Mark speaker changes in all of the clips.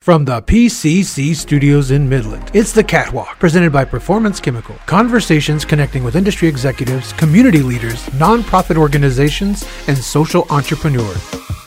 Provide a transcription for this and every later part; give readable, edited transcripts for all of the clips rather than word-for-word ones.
Speaker 1: From the PCC studios in Midland, it's The Catwalk, presented by Performance Chemical. Conversations connecting with industry executives, community leaders, nonprofit organizations, and social entrepreneurs.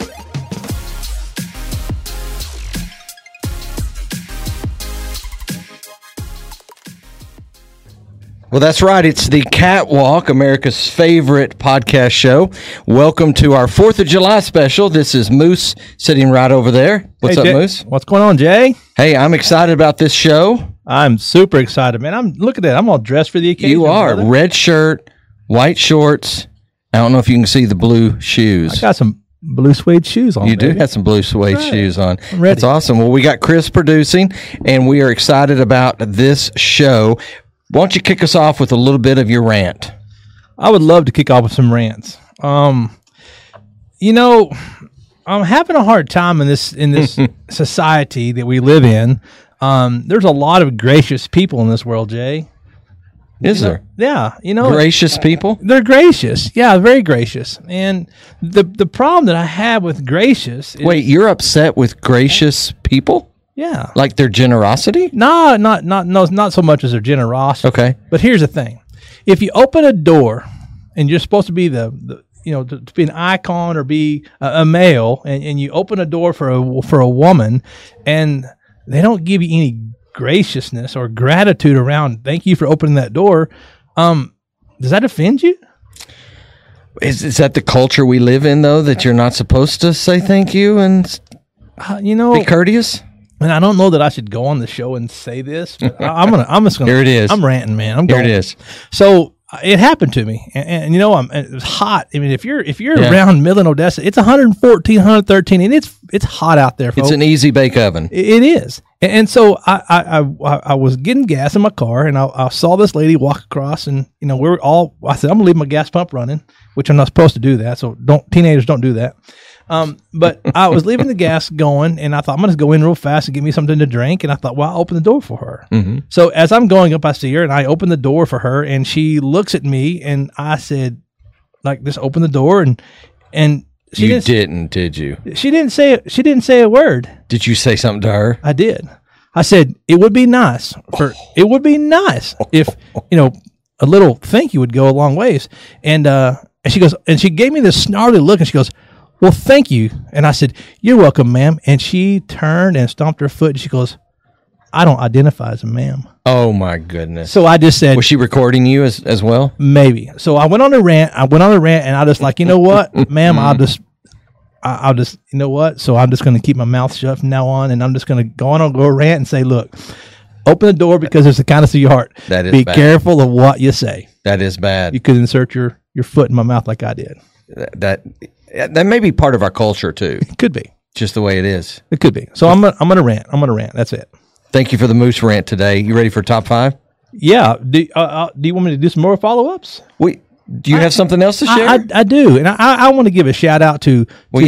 Speaker 2: Well, that's right. It's The Catwalk, America's favorite podcast show. Welcome to our 4th of July special. This is Moose sitting right over there. What's up,
Speaker 3: Jay,
Speaker 2: Moose?
Speaker 3: What's going on, Jay?
Speaker 2: Hey, I'm excited about this show.
Speaker 3: I'm super excited, man. Look at that. I'm all dressed for the occasion.
Speaker 2: You are.
Speaker 3: Brother.
Speaker 2: Red shirt, white shorts. I don't know if you can see the blue shoes.
Speaker 3: I got some blue suede shoes on.
Speaker 2: You do
Speaker 3: baby.
Speaker 2: have some blue suede shoes on.
Speaker 3: I'm ready.
Speaker 2: That's awesome. Well, we got Chris producing, and we are excited about this show. Why don't you kick us off with a little bit of your rant?
Speaker 3: I would love to kick off with some rants. I'm having a hard time in this society that we live in. There's a lot of gracious people in this world, Jay.
Speaker 2: Is there?
Speaker 3: Yeah,
Speaker 2: Gracious people?
Speaker 3: they're gracious. Yeah, very gracious. And the problem that I have with gracious is,
Speaker 2: Wait, you're upset with gracious people?
Speaker 3: yeah.
Speaker 2: Like their generosity?
Speaker 3: No, not so much as their generosity.
Speaker 2: Okay.
Speaker 3: But here's the thing: if you open a door, and you're supposed to be to be an icon or be a male, and you open a door for a woman, and they don't give you any graciousness or gratitude around, thank you for opening that door. Does that offend you?
Speaker 2: Is that the culture we live in, though, that you're not supposed to say thank you and be courteous?
Speaker 3: And I don't know that I should go on the show and say this, but I'm just gonna.
Speaker 2: Here it is.
Speaker 3: I'm ranting, man.
Speaker 2: Here it is.
Speaker 3: So it happened to me, and it was hot. I mean, if you're
Speaker 2: Yeah.
Speaker 3: around Midland, Odessa, it's 114, 113, and it's hot out there, folks.
Speaker 2: It's an easy bake oven.
Speaker 3: It is. And so I was getting gas in my car, and I saw this lady walk across, and I said, I'm gonna leave my gas pump running, which I'm not supposed to do that. So teenagers don't do that. But I was leaving the gas going, and I thought, I'm going to go in real fast and get me something to drink. And I thought, well, I'll open the door for her. Mm-hmm. So as I'm going up, I see her, and I open the door for her, and she looks at me, and I said, like, just open the door. And she
Speaker 2: didn't, did you?
Speaker 3: She didn't say a word.
Speaker 2: Did you say something to her?
Speaker 3: I did. I said, it would be nice if, a little thank you would go a long ways. And she goes, and she gave me this snarly look, and she goes, well, thank you. And I said, you're welcome, ma'am. And she turned and stomped her foot, and she goes, I don't identify as a ma'am.
Speaker 2: Oh, my goodness.
Speaker 3: So I just said,
Speaker 2: was she recording you as well?
Speaker 3: Maybe. So I went on a rant. And I just like, you know what, ma'am, I'll just, you know what? So I'm just going to keep my mouth shut from now on, and I'm just going to go a rant and say, look, open the door because there's the kindness of your heart.
Speaker 2: That is
Speaker 3: Be
Speaker 2: bad.
Speaker 3: careful of what you say.
Speaker 2: That is bad.
Speaker 3: You could insert your foot in my mouth like I did.
Speaker 2: That may be part of our culture, too.
Speaker 3: It could be.
Speaker 2: Just the way it is.
Speaker 3: It could be. So I'm gonna rant. That's it.
Speaker 2: Thank you for the Moose rant today. You ready for top 5?
Speaker 3: Yeah. Do you want me to do some more follow-ups?
Speaker 2: Do you have something else to share?
Speaker 3: I do, and I want to give a shout out to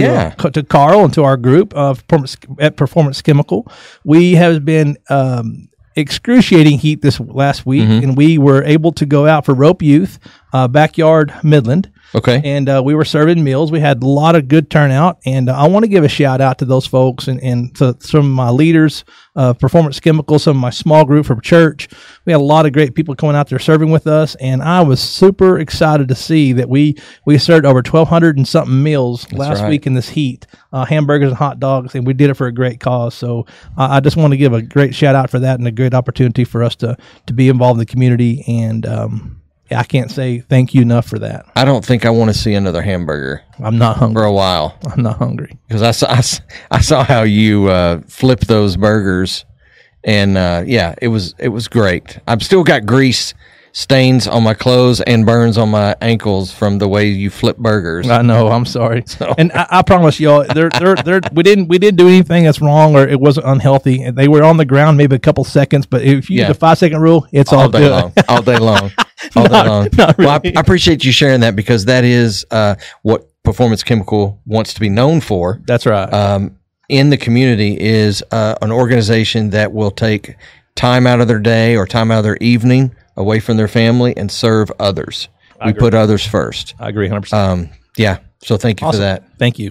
Speaker 3: Carl and to our group of at Performance Chemical. We have been excruciating heat this last week, and we were able to go out for Rope Youth, Backyard Midland.
Speaker 2: Okay.
Speaker 3: And we were serving meals. We had a lot of good turnout, and I want to give a shout out to those folks and to some of my leaders, Performance Chemical, some of my small group from church. We had a lot of great people coming out there serving with us, and I was super excited to see that we served over 1,200 and something meals last week in this heat, hamburgers and hot dogs, and we did it for a great cause. So I just want to give a great shout out for that and a great opportunity for us to be involved in the community, and I can't say thank you enough for that.
Speaker 2: I don't think I want to see another hamburger.
Speaker 3: I'm not hungry
Speaker 2: for a while.
Speaker 3: I'm not hungry
Speaker 2: because I saw how you flipped those burgers, and it was great. I've still got grease stains on my clothes and burns on my ankles from the way you flip burgers.
Speaker 3: I know. I'm sorry, and I promise y'all, we didn't do anything that's wrong or it wasn't unhealthy. They were on the ground maybe a couple seconds, but if you use the 5-second rule, it's all
Speaker 2: day
Speaker 3: good.
Speaker 2: long, all day long. All day long.
Speaker 3: Not really.
Speaker 2: Well, I appreciate you sharing that because that is what Performance Chemical wants to be known for.
Speaker 3: That's right.
Speaker 2: In the community is an organization that will take time out of their day or time out of their evening away from their family and serve others. We put others first.
Speaker 3: I agree 100%.
Speaker 2: So thank you for that.
Speaker 3: Thank you.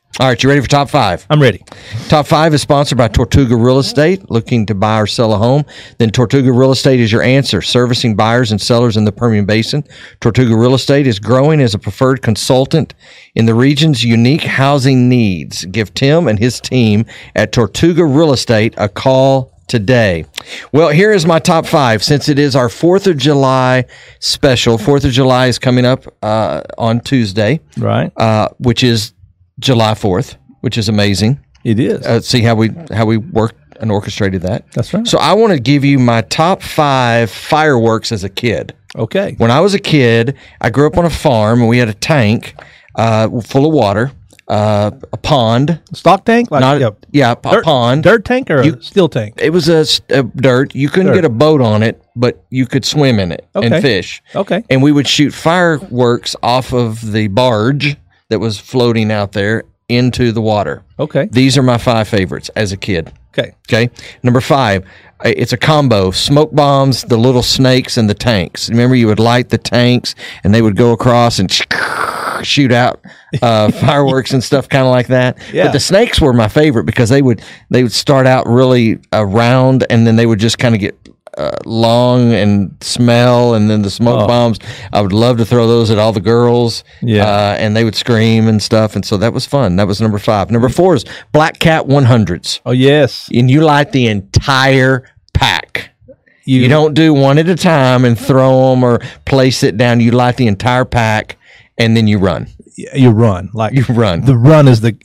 Speaker 2: All right, you ready for top 5?
Speaker 3: I'm ready.
Speaker 2: Top 5 is sponsored by Tortuga Real Estate. Looking to buy or sell a home? Then Tortuga Real Estate is your answer. Servicing buyers and sellers in the Permian Basin, Tortuga Real Estate is growing as a preferred consultant in the region's unique housing needs. Give Tim and his team at Tortuga Real Estate a call today. Well, here is my top 5. Since it is our 4th of July special, 4th of July is coming up on Tuesday,
Speaker 3: Right.
Speaker 2: which is July 4th, which is amazing.
Speaker 3: It is.
Speaker 2: See how we worked and orchestrated that.
Speaker 3: That's right.
Speaker 2: So I want to give you my top 5 fireworks as a kid.
Speaker 3: Okay.
Speaker 2: When I was a kid, I grew up on a farm and we had a tank full of water, a pond.
Speaker 3: Stock tank? Like,
Speaker 2: A pond.
Speaker 3: Dirt tank or a steel tank?
Speaker 2: It was a dirt. You couldn't get a boat on it, but you could swim in it and fish.
Speaker 3: Okay.
Speaker 2: And we would shoot fireworks off of the barge that was floating out there into the water.
Speaker 3: Okay.
Speaker 2: These are my 5 favorites as a kid.
Speaker 3: Okay.
Speaker 2: Okay. Number 5, it's a combo: smoke bombs, the little snakes, and the tanks. Remember, you would light the tanks, and they would go across and shoot out fireworks and stuff, kind of like that.
Speaker 3: Yeah.
Speaker 2: But the snakes were my favorite because they would start out really round, and then they would just kind of get long and smell, and then the smoke bombs. I would love to throw those at all the girls.
Speaker 3: Yeah.
Speaker 2: And they would scream and stuff, and so that was fun. That was number 5. Number 4 is Black Cat 100s.
Speaker 3: Oh, yes.
Speaker 2: And you light the entire pack. You don't do one at a time and throw them or place it down. You light the entire pack, and then you run.
Speaker 3: You run. Like
Speaker 2: You run.
Speaker 3: the run is the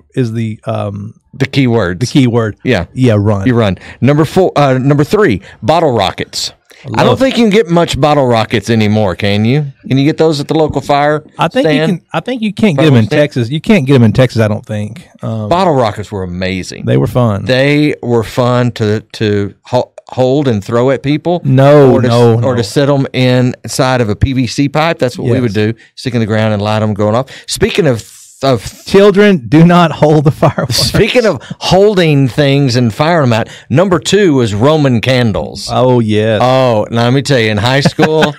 Speaker 2: The key words.
Speaker 3: the key word.
Speaker 2: Yeah.
Speaker 3: Yeah, run.
Speaker 2: You run. Number 3, bottle rockets. I don't think you can get much bottle rockets anymore, can you? Can you get those at the local fire
Speaker 3: I think
Speaker 2: stand?
Speaker 3: you can. I think you can't get them in Texas. You can't get them in Texas. I don't think.
Speaker 2: Bottle rockets were amazing.
Speaker 3: They were fun.
Speaker 2: They were fun to hold and throw at people.
Speaker 3: No,
Speaker 2: or to set them inside of a PVC pipe. That's what we would do. Stick in the ground and light them going off. Speaking of
Speaker 3: Children, do not hold the fireworks.
Speaker 2: Speaking of holding things and firing them out, number 2 was Roman candles.
Speaker 3: Oh, yes.
Speaker 2: Oh, now let me tell you, in high school,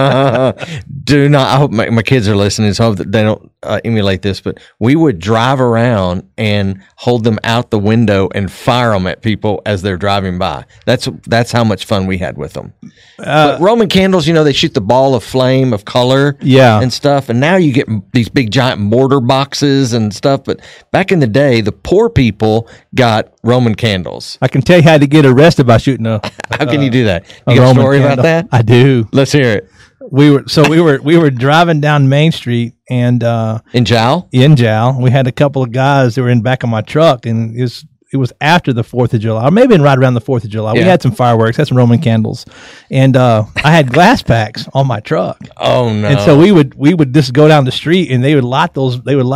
Speaker 2: do not, I hope my kids are listening, so I hope that they don't emulate this, but we would drive around and hold them out the window and fire them at people as they're driving by. That's how much fun we had with them. But Roman candles, they shoot the ball of flame of color and stuff, and now you get these big giant mortar boxes and stuff, but back in the day, the poor people got Roman candles.
Speaker 3: I can tell you how to get arrested by shooting a
Speaker 2: How can you do that? You got a story
Speaker 3: candle.
Speaker 2: about that?
Speaker 3: I do.
Speaker 2: Let's hear it.
Speaker 3: We were driving down Main Street and
Speaker 2: In Jowl?
Speaker 3: in Jowl. We had a couple of guys that were in the back of my truck, and it was after the 4th of July, or maybe right around the 4th of July.
Speaker 2: Yeah.
Speaker 3: We had some fireworks, had some Roman candles, and I had glass packs on my truck.
Speaker 2: Oh no!
Speaker 3: And so we would just go down the street, and they would light those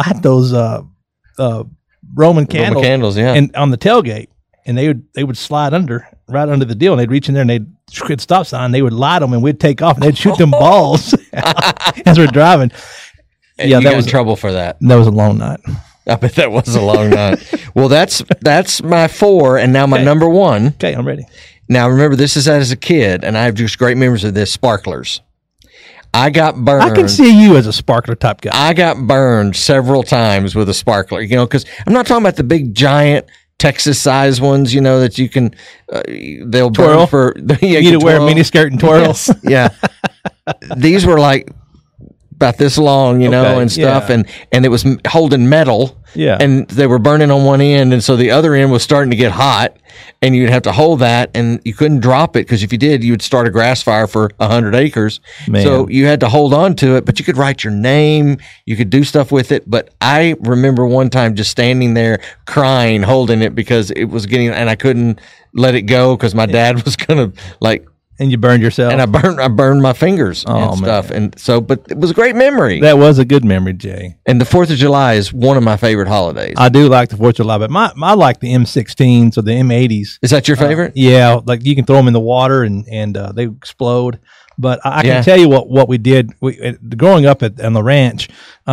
Speaker 3: Roman candles,
Speaker 2: yeah.
Speaker 3: and on the tailgate, and they would slide right under the deal, and they'd reach in there and they'd hit stop sign. They would light them, and we'd take off, and they'd shoot them balls as we're driving.
Speaker 2: And you got in trouble for that.
Speaker 3: That was a long night.
Speaker 2: I bet that was a long night. Well, that's my 4, and now my number 1.
Speaker 3: Okay, I'm ready.
Speaker 2: Now remember, this is as a kid, and I have just great memories of this. Sparklers. I got burned.
Speaker 3: I can see you as a sparkler type guy.
Speaker 2: I got burned several times with a sparkler. Because I'm not talking about the big giant Texas size ones. That you can they'll
Speaker 3: Twirl.
Speaker 2: burn for.
Speaker 3: You need to wear a mini skirt and twirls.
Speaker 2: Yeah. These were like about this long, and stuff,
Speaker 3: yeah.
Speaker 2: and it was holding metal, and they were burning on one end, and so the other end was starting to get hot, and you'd have to hold that, and you couldn't drop it, because if you did, you would start a grass fire for 100 acres.
Speaker 3: Man.
Speaker 2: So you had to hold on to it, but you could write your name, you could do stuff with it. But I remember one time just standing there crying, holding it, because it was getting, and I couldn't let it go because my dad was gonna
Speaker 3: And you burned yourself.
Speaker 2: and I burned my fingers and stuff.
Speaker 3: Man.
Speaker 2: And so, but it was a great memory.
Speaker 3: That was a good memory, Jay.
Speaker 2: And the 4th of July is one of my favorite holidays.
Speaker 3: I do like the 4th of July, but I like the M16s or the M80s.
Speaker 2: Is that your favorite?
Speaker 3: Yeah, like you can throw them in the water and they explode. But I can tell you what we did. Growing up on the ranch,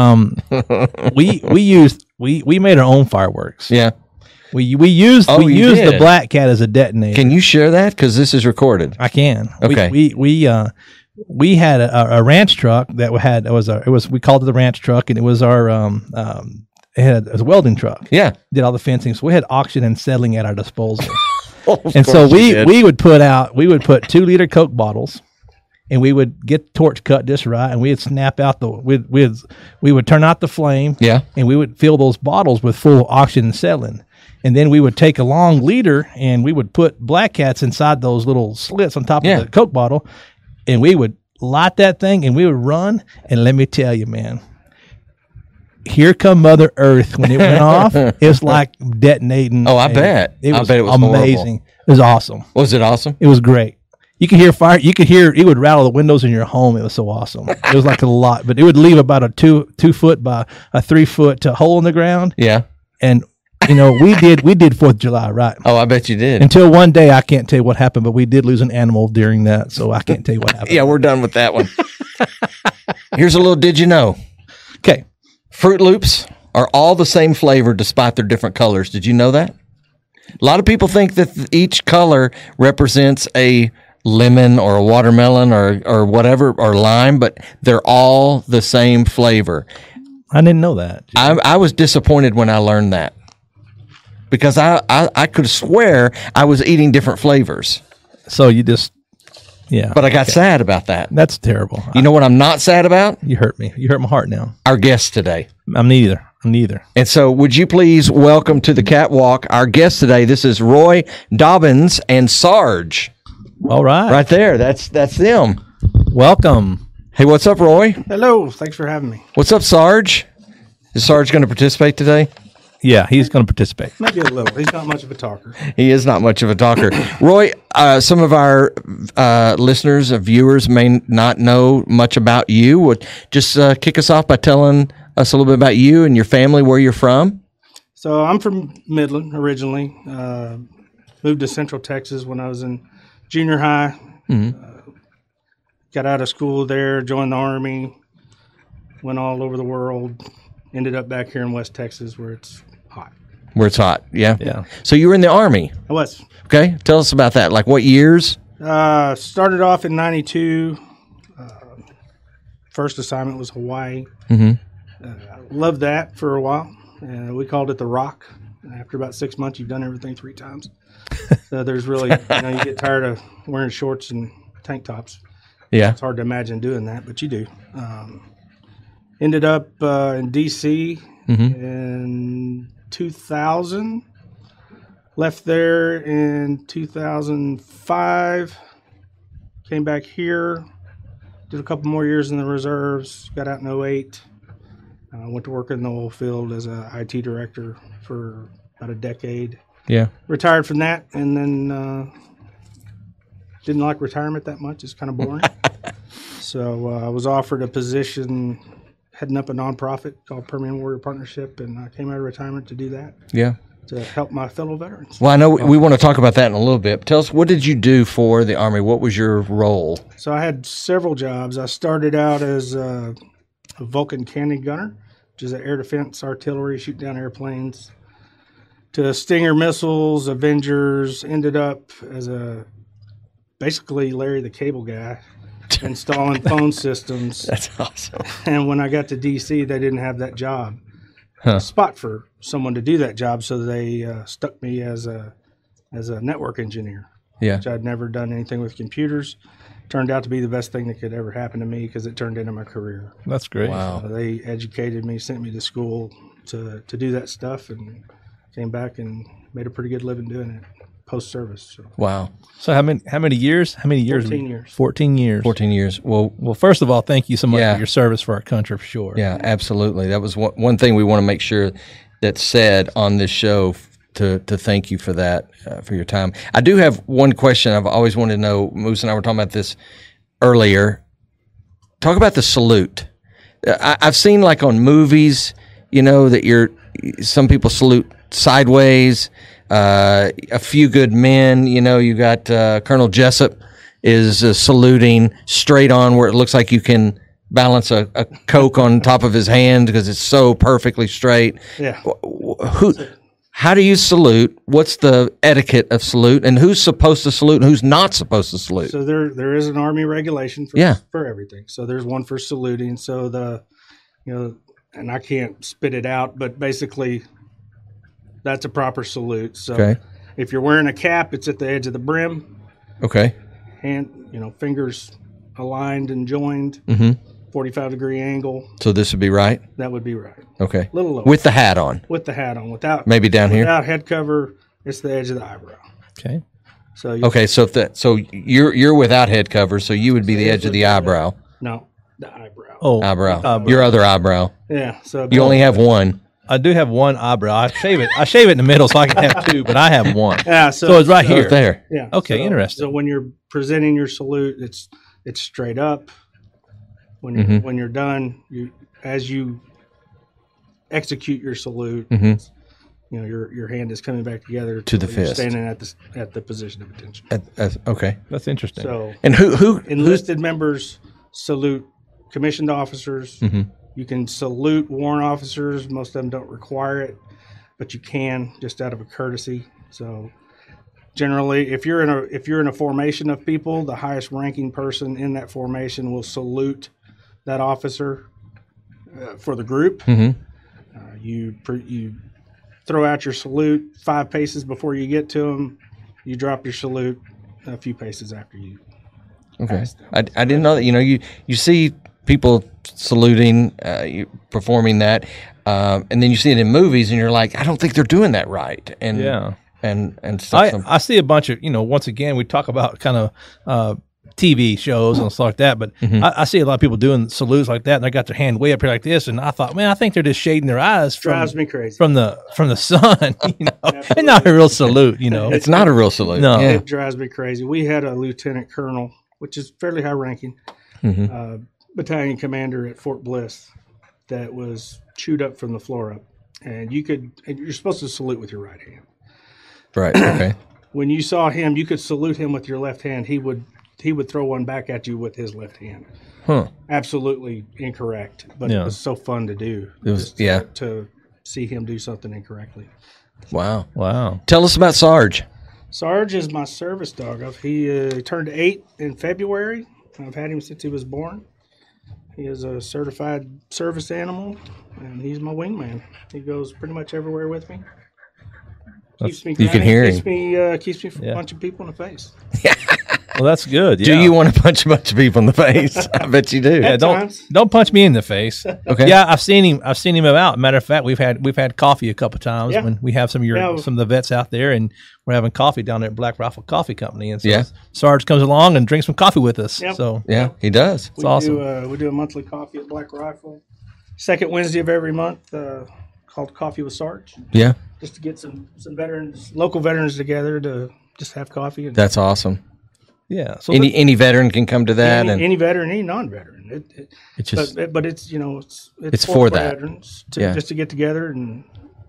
Speaker 3: we made our own fireworks.
Speaker 2: Yeah.
Speaker 3: We used
Speaker 2: did?
Speaker 3: the Black Cat as a detonator.
Speaker 2: Can you share that? Because this is recorded.
Speaker 3: I can.
Speaker 2: Okay.
Speaker 3: We had a ranch truck that we called it the ranch truck, and it was our It had a welding truck.
Speaker 2: Yeah.
Speaker 3: Did all the fencing. So we had auction and settling at our disposal.
Speaker 2: Of
Speaker 3: And so
Speaker 2: course you did.
Speaker 3: we would put 2-liter Coke bottles, and we would get the torch cut just right, and we'd snap out we would turn out the flame,
Speaker 2: Yeah.
Speaker 3: and we would fill those bottles with full auction and settling. And then we would take a long leader and we would put Black Cats inside those little slits on top
Speaker 2: Yeah.
Speaker 3: of the Coke bottle, and we would light that thing and we would run. And let me tell you, man, here come Mother Earth when it went off. It was like detonating.
Speaker 2: Oh, I
Speaker 3: and
Speaker 2: bet.
Speaker 3: It
Speaker 2: I
Speaker 3: was
Speaker 2: bet it was
Speaker 3: amazing.
Speaker 2: horrible.
Speaker 3: It was awesome.
Speaker 2: Was it awesome?
Speaker 3: It was great. You could hear fire. You could hear it would rattle the windows in your home. It was so awesome. It was like a lot, but it would leave about a 2 foot by a 3 foot hole in the ground.
Speaker 2: Yeah.
Speaker 3: And you know, we did 4th of July, right?
Speaker 2: Oh, I bet you did.
Speaker 3: Until one day, I can't tell you what happened, but we did lose an animal during that, so I can't tell you what happened.
Speaker 2: Yeah, we're done with that one. Here's a little did you know?
Speaker 3: Okay.
Speaker 2: Fruit Loops are all the same flavor despite their different colors. Did you know that? A lot of people think that each color represents a lemon or a watermelon or whatever, or lime, but they're all the same flavor.
Speaker 3: I didn't know that.
Speaker 2: I was disappointed when I learned that because I could swear I was eating different flavors,
Speaker 3: So you just, yeah.
Speaker 2: but I got sad about that.
Speaker 3: That's terrible.
Speaker 2: You know what I'm not sad about?
Speaker 3: You hurt me. You hurt my heart now.
Speaker 2: Our guest today.
Speaker 3: I'm neither.
Speaker 2: And so would you please welcome to the catwalk our guest today. This is Roy Dobbins and Sarge.
Speaker 3: All right.
Speaker 2: Right there. That's them.
Speaker 3: Welcome.
Speaker 2: Hey, what's up, Roy?
Speaker 4: Hello, thanks for having me.
Speaker 2: What's up, Sarge? Is Sarge going to participate today?
Speaker 3: Yeah, he's going to participate.
Speaker 4: Maybe a little. He's not much of a talker.
Speaker 2: He is not much of a talker. Roy, some of our listeners, viewers may not know much about you. Would just kick us off by telling us a little bit about you and your family, where you're from.
Speaker 4: So I'm from Midland originally. Moved to Central Texas when I was in junior high. Got out of school there, joined the Army, went all over the world, ended up back here in West Texas where it's hot.
Speaker 2: Where it's hot, yeah?
Speaker 3: Yeah.
Speaker 2: So you were in the Army,
Speaker 4: I was.
Speaker 2: okay? Tell us about that. Like what years?
Speaker 4: Started off in 92. First assignment was Hawaii. Loved that for a while. We called it the Rock. After about 6 months, you've done everything 3 times. So there's really, you get tired of wearing shorts and tank tops.
Speaker 2: Yeah.
Speaker 4: It's hard to imagine doing that, but you do. Ended up in D.C. In 2000. Left there in 2005. Came back here. Did a couple more years in the reserves. Got out in 08. Went to work in the oil field as a IT director for about a decade.
Speaker 2: Yeah.
Speaker 4: Retired from that, and then didn't like retirement that much. It's kind of boring. So I was offered a position heading up a nonprofit called Permian Warrior Partnership, and I came out of retirement to do that,
Speaker 2: Yeah.
Speaker 4: to help my fellow veterans.
Speaker 2: Well, I know we want to talk about that in a little bit. Tell us, what did you do for the Army? What was your role?
Speaker 4: So I had several jobs. I started out as a Vulcan cannon gunner, which is an air defense artillery, shoot down airplanes, to Stinger missiles, Avengers. Ended up as basically Larry the Cable Guy, installing phone systems.
Speaker 2: That's awesome.
Speaker 4: And when I got to D.C., they didn't have that job spot for someone to do that job, so they stuck me as a network engineer,
Speaker 2: Yeah.
Speaker 4: which I'd never done anything with computers. Turned out to be the best thing that could ever happen to me because it turned into my career.
Speaker 3: That's great.
Speaker 2: Wow.
Speaker 4: They educated me, sent me to school to do that stuff, and came back and made a pretty good living doing it post-service. So
Speaker 2: Wow.
Speaker 3: So how many years? 14
Speaker 4: years.
Speaker 3: 14 years.
Speaker 2: 14 years. Well,
Speaker 3: Well, first of all, thank you so much
Speaker 2: Yeah.
Speaker 3: for your service for our country, for sure.
Speaker 2: yeah, absolutely. That was one thing we want to make sure that's said on this show to thank you for that, for your time. I do have one question I've always wanted to know. Moose and I were talking about this earlier. Talk about the salute. I've seen like on movies, that some people salute sideways. A Few Good Men, you got Colonel Jessup is saluting straight on where it looks like you can balance a Coke on top of his hand because it's so perfectly straight.
Speaker 4: yeah.
Speaker 2: How do you salute? What's the etiquette of salute, and who's supposed to salute and who's not supposed to salute?
Speaker 4: So there is an Army regulation
Speaker 2: Yeah.
Speaker 4: for everything. So there's one for saluting. So and I can't spit it out, but basically that's a proper salute. So
Speaker 2: Okay.
Speaker 4: if you're wearing a cap, it's at the edge of the brim,
Speaker 2: Okay.
Speaker 4: fingers aligned and joined, 45-degree angle.
Speaker 2: So this would be right.
Speaker 4: That would be right.
Speaker 2: Okay.
Speaker 4: A little lower.
Speaker 2: With the hat on,
Speaker 4: With the hat on. Without
Speaker 2: maybe down here.
Speaker 4: without head cover, it's the edge of the eyebrow.
Speaker 3: Okay.
Speaker 4: So
Speaker 2: Okay. So you're without head cover, so you would be the edge of the eyebrow.
Speaker 4: No, the eyebrow.
Speaker 3: Oh,
Speaker 2: Eyebrow. Your other eyebrow.
Speaker 4: Yeah. So
Speaker 2: You only have one.
Speaker 3: I do have one eyebrow. I shave it in the middle so I can have two, but I have one.
Speaker 4: yeah.
Speaker 3: So it's right here.
Speaker 2: Right there.
Speaker 4: Yeah.
Speaker 3: Okay, interesting.
Speaker 4: So when you're presenting your salute, it's straight up. When when you're done, as you execute your salute, your hand is coming back together
Speaker 2: To the
Speaker 4: where you're
Speaker 2: fist.
Speaker 4: standing at the position of attention.
Speaker 2: Okay.
Speaker 3: That's interesting.
Speaker 4: So
Speaker 2: And who
Speaker 4: enlisted members salute commissioned officers. You can salute warrant officers. Most of them don't require it, but you can just out of a courtesy. So generally, if you're in a formation of people, the highest ranking person in that formation will salute that officer for the group. You throw out your salute 5 paces before you get to them. You drop your salute a few paces after you.
Speaker 2: Okay. I didn't know that. You see people saluting, performing that, and then you see it in movies, and you're like, I don't think they're doing that right. And
Speaker 3: Yeah.
Speaker 2: and stuff.
Speaker 3: I see a bunch of, once again, we talk about kind of TV shows and stuff like that, but I see a lot of people doing salutes like that, and they got their hand way up here like this, and I thought, man, I think they're just shading their eyes
Speaker 4: Drives me crazy.
Speaker 3: from the sun, and not a real salute,
Speaker 2: It's not a real salute.
Speaker 3: No.
Speaker 2: Yeah.
Speaker 4: It drives me crazy. We had a lieutenant colonel, which is fairly high ranking, battalion commander at Fort Bliss that was chewed up from the floor up. And you're supposed to salute with your right hand.
Speaker 2: Right. Okay.
Speaker 4: When you saw him, you could salute him with your left hand. He would throw one back at you with his left hand.
Speaker 2: Huh.
Speaker 4: Absolutely incorrect, but
Speaker 3: Yeah.
Speaker 4: it was so fun to do.
Speaker 2: It was-
Speaker 4: just
Speaker 2: yeah.
Speaker 4: to see him do something incorrectly.
Speaker 2: Wow.
Speaker 3: Wow.
Speaker 2: Tell us about Sarge.
Speaker 4: Sarge is my service dog. He turned 8 in February. I've had him since he was born. He is a certified service animal, and he's my wingman. He goes pretty much everywhere with me. Keeps me
Speaker 2: You can
Speaker 4: grounded,
Speaker 2: hear
Speaker 4: keeps me from
Speaker 3: Yeah.
Speaker 4: punching people in the face.
Speaker 3: Well, that's good.
Speaker 2: Do
Speaker 3: yeah.
Speaker 2: you want to punch a bunch of people in the face? I bet you do.
Speaker 3: Yeah,
Speaker 4: times.
Speaker 3: don't punch me in the face.
Speaker 2: Okay.
Speaker 3: Yeah, I've seen him out. Matter of fact, we've had coffee a couple times
Speaker 4: Yeah.
Speaker 3: when we have some of the vets out there, and we're having coffee down there at Black Rifle Coffee Company. And so
Speaker 2: Yeah.
Speaker 3: Sarge comes along and drinks some coffee with us.
Speaker 4: Yep.
Speaker 3: So
Speaker 2: Yeah, he does.
Speaker 3: it's awesome.
Speaker 4: We do a monthly coffee at Black Rifle. Second Wednesday of every month, called Coffee with Sarge,
Speaker 2: Yeah,
Speaker 4: just to get some veterans, local veterans together to just have coffee. And
Speaker 2: that's awesome.
Speaker 3: Yeah. So
Speaker 2: Any veteran can come to that, and
Speaker 4: any veteran, any non-veteran.
Speaker 2: it's just
Speaker 4: But it's it's
Speaker 2: for that.
Speaker 4: veterans
Speaker 2: Yeah.
Speaker 4: just to get together and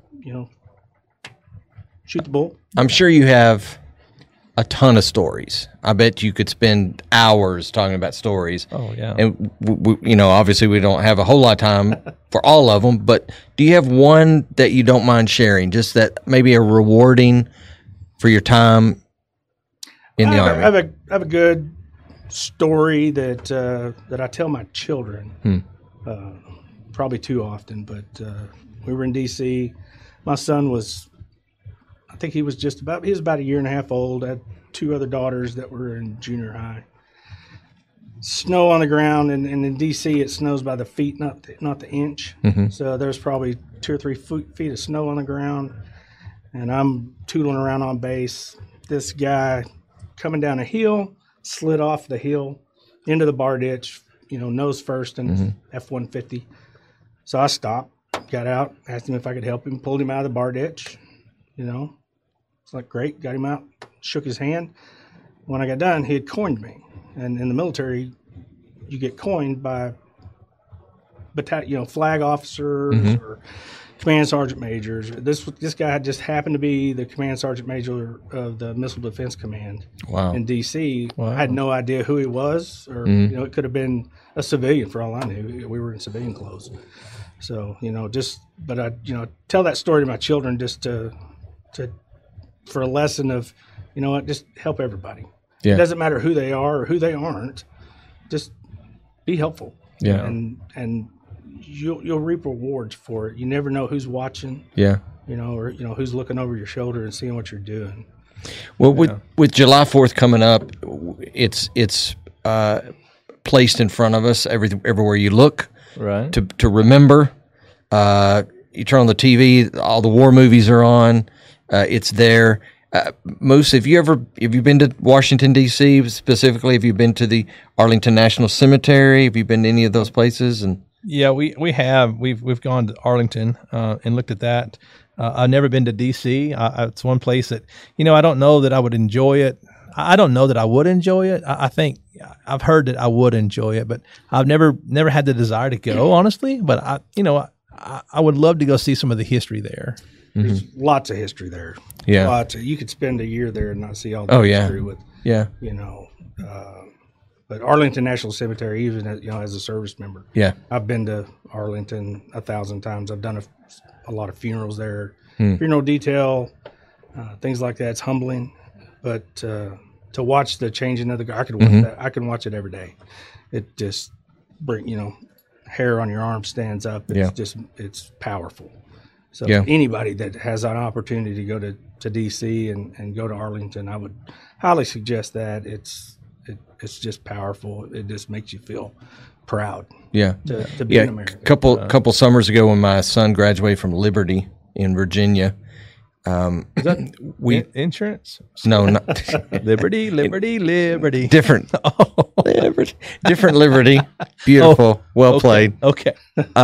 Speaker 4: shoot the bull.
Speaker 2: I'm sure you have a ton of stories. I bet you could spend hours talking about stories.
Speaker 3: oh yeah.
Speaker 2: And obviously we don't have a whole lot of time for all of them, but do you have one that you don't mind sharing? Just that maybe a rewarding for your time in the Army.
Speaker 4: I have a good story that I tell my children, probably too often. But we were in D.C. My son was, I think he was about a year and a half old. I had 2 other daughters that were in junior high. Snow on the ground, and in D.C. it snows by the feet, not the inch. So there's probably 2 or 3 feet of snow on the ground, and I'm tootling around on base. This guy coming down a hill, slid off the hill into the bar ditch, nose first and F-150. So I stopped, got out, asked him if I could help him, pulled him out of the bar ditch. It's like, great, got him out, shook his hand. When I got done, he had coined me. And in the military, you get coined by flag officers or command sergeant majors. This guy had just happened to be the command sergeant major of the Missile Defense Command in D.C.
Speaker 3: Wow.
Speaker 4: I had no idea who he was, or it could have been a civilian for all I knew. We were in civilian clothes, so But I tell that story to my children just for a lesson of, just help everybody.
Speaker 2: Yeah.
Speaker 4: It doesn't matter who they are or who they aren't. Just be helpful.
Speaker 2: Yeah.
Speaker 4: And you'll reap rewards for it. You never know who's watching,
Speaker 2: Yeah.
Speaker 4: or who's looking over your shoulder and seeing what you're doing.
Speaker 2: Well, with July 4th coming up, it's placed in front of us everywhere you look.
Speaker 5: Right.
Speaker 2: To remember. You turn on the TV, all the war movies are on. It's there. Moose, have you been to Washington D.C. specifically? Have you been to the Arlington National Cemetery? Have you been to any of those places? And
Speaker 3: Yeah, we have. We've gone to Arlington and looked at that. I've never been to D.C. It's one place that, I don't know that I would enjoy it. I don't know that I would enjoy it. I think I've heard that I would enjoy it, but I've never had the desire to go, honestly. But I would love to go see some of the history there.
Speaker 4: There's lots of history there.
Speaker 2: Yeah.
Speaker 4: You could spend a year there and not see all the history with, but Arlington National Cemetery, even as a service member.
Speaker 2: Yeah.
Speaker 4: I've been to Arlington 1,000 times. I've done a lot of funerals there, funeral detail, things like that. It's humbling, but to watch the changing of the guard, I could watch that. I can watch it every day. It just hair on your arm stands up. It's powerful. So anybody that has an opportunity to go to D.C. and go to Arlington, I would highly suggest that. It's just powerful. It just makes you feel proud.
Speaker 2: Yeah.
Speaker 4: To be an American.
Speaker 2: Couple summers ago when my son graduated from Liberty in Virginia.
Speaker 3: Is that insurance?
Speaker 2: No, not
Speaker 3: Liberty.
Speaker 2: different. Liberty. Different Liberty. Beautiful. Well played.
Speaker 3: Okay.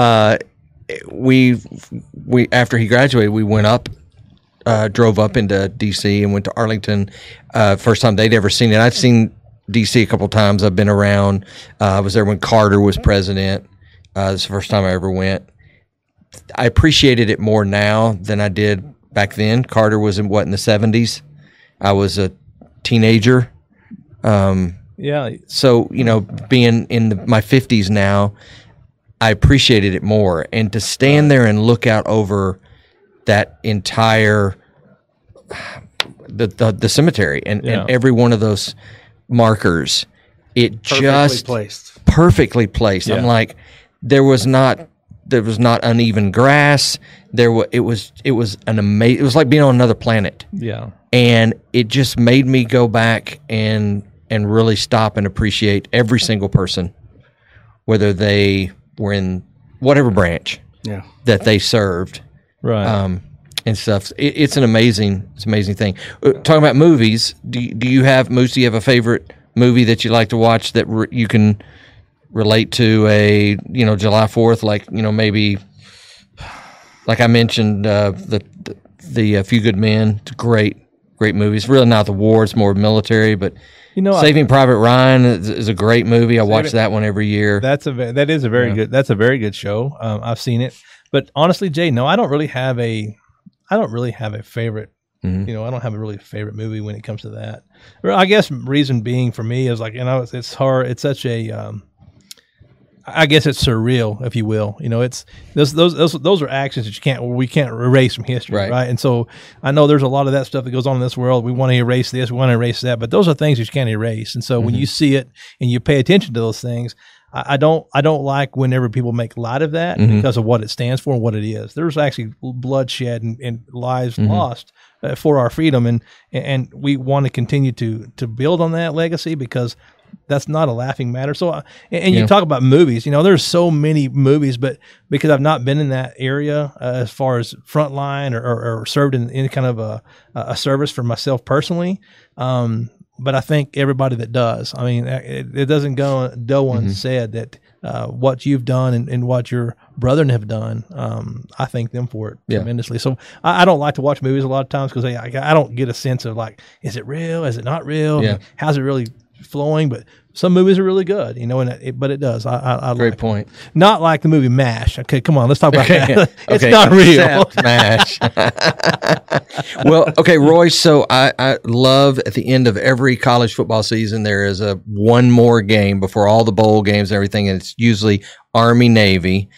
Speaker 2: We after he graduated, we went up, drove up into D.C. and went to Arlington. First time they'd ever seen it. I'd seen D.C. a couple times. I've been around. I was there when Carter was president. This is the first time I ever went. I appreciated it more now than I did back then. Carter was in the 70s. I was a teenager. So, being in my 50s now, I appreciated it more. And to stand there and look out over that entire the cemetery and every one of those markers, it perfectly placed. Yeah. I'm like, there was not uneven grass. It was like being on another planet.
Speaker 3: Yeah.
Speaker 2: And it just made me go back and really stop and appreciate every single person, whether they were in whatever branch that they served.
Speaker 3: Right.
Speaker 2: And stuff. It's an amazing thing. Talking about movies, do you have a favorite movie that you like to watch that you can relate to a July 4th, like maybe like I mentioned the Few Good Men. It's great movie. It's really not the war; it's more military. But Saving Private Ryan is a great movie. I watch that one every year.
Speaker 3: That is a very good. That's a very good show. I've seen it, but honestly, Jay, no, I don't really have a favorite. I don't have a really favorite movie when it comes to that. I guess reason being for me is like it's hard. It's such a I guess it's surreal, if you will. It's those are actions that we can't erase from history, right? And so I know there's a lot of that stuff that goes on in this world. We want to erase this, we want to erase that, but those are things that you can't erase. And so when you see it and you pay attention to those things, I don't like whenever people make light of that because of what it stands for and what it is. There's actually bloodshed and lives lost for our freedom, and we want to continue to build on that legacy because that's not a laughing matter. So, you talk about movies. There's so many movies, but because I've not been in that area as far as frontline or served in any kind of a service for myself personally. But I think everybody that does. I mean, it doesn't go unsaid that what you've done and what your brethren have done, I thank them for it tremendously. So I don't like to watch movies a lot of times because I don't get a sense of like, is it real? Is it not real?
Speaker 2: Yeah.
Speaker 3: How's it really flowing? But some movies are really good, but it does. I
Speaker 2: Great
Speaker 3: like
Speaker 2: point.
Speaker 3: It. Not like the movie MASH. Okay, come on, let's talk about that. It's
Speaker 2: okay.
Speaker 3: not real.
Speaker 2: MASH. Well, okay, Roy. So I love at the end of every college football season there is one more game before all the bowl games and everything, and it's usually Army Navy.